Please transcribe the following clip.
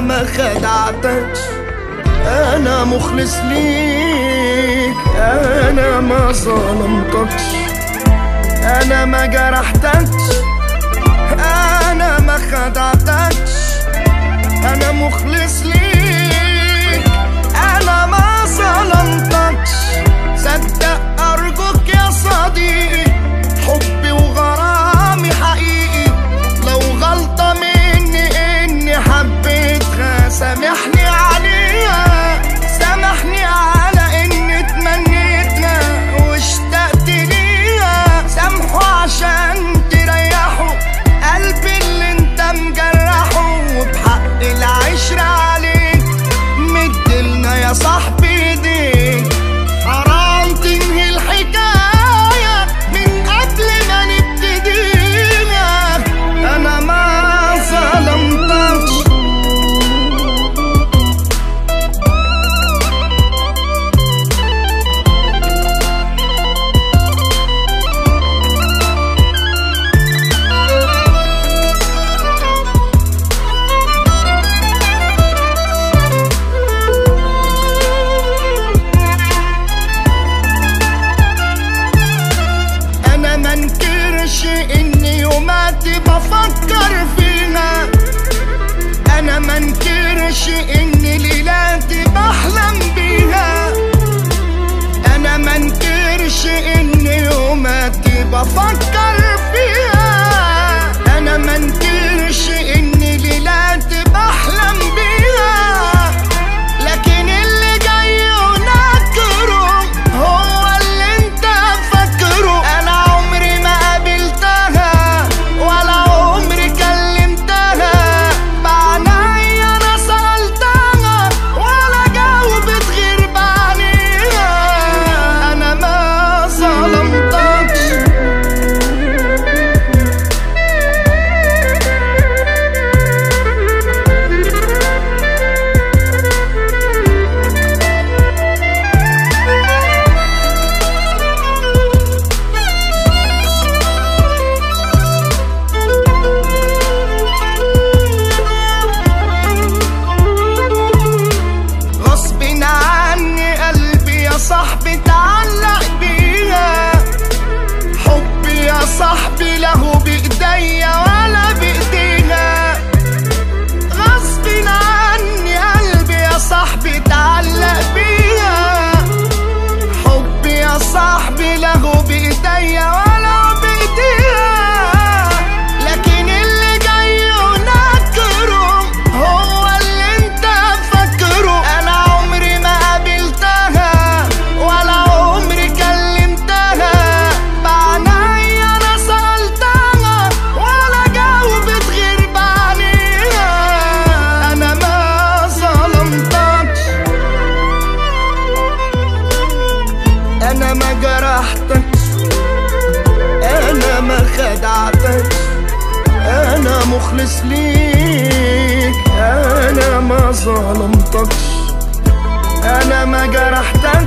ما خدعتكش، انا مخلص ليك، انا ما ظلمتكش، انا ما جرحتكش، انا ما خدعتكش، انا مخلص ليك، انا ما ظلمتكش. صدق ارجوك يا صديقي، حبي وغرامي حقيقي، لو غلطة مني اني حبيتها سامحني عليها، سامحني على اني تمنيتها واشتقت ليها، سامحوا عشان تريحوا قلبي اللي انت مجرحه، وبحق العشرة عليك مدلنا يا صاحبي ايديك، حرام تنهي الحكاية من قبل ما نبتديها، انا ما ظلمتكش. اني يوماتي بفكر فيها، انا منكرش اني ليلاتي بحلم بيها، انا منكرش اني يوماتي بفكر فيها، انا منكرش اني ليلاتي بحلم بيها، لكن اللي جاي ونكره هو اللي انت فاكره. انا عمري ما قابلتها ولا عمري كلمتها، بعنايا انا سألتها ولا جاوبت غير بعينيها، انا ما ظلمتكش. غصب عني قلبي يا صاحبي اتعلق بيها، حبي يا صاحبي له بايديا ولا بايديها، غصب عني قلبي يا صاحبي اتعلق بيها، حبي يا صاحبي له بايديا ولا بايديها، لكن اللي جاي ونكره هو اللي انت فاكره. انا عمري ما قابلتها ولا عمري كلمتها، بعنايا انا سألتها ولا جاوبت غير بعينيها، انا ما ظلمتكش، انا ما جرحتكش، انا ما خدعتكش، انا مخلص ليك، انا ما ظلمتكش، انا ما جرحتكش.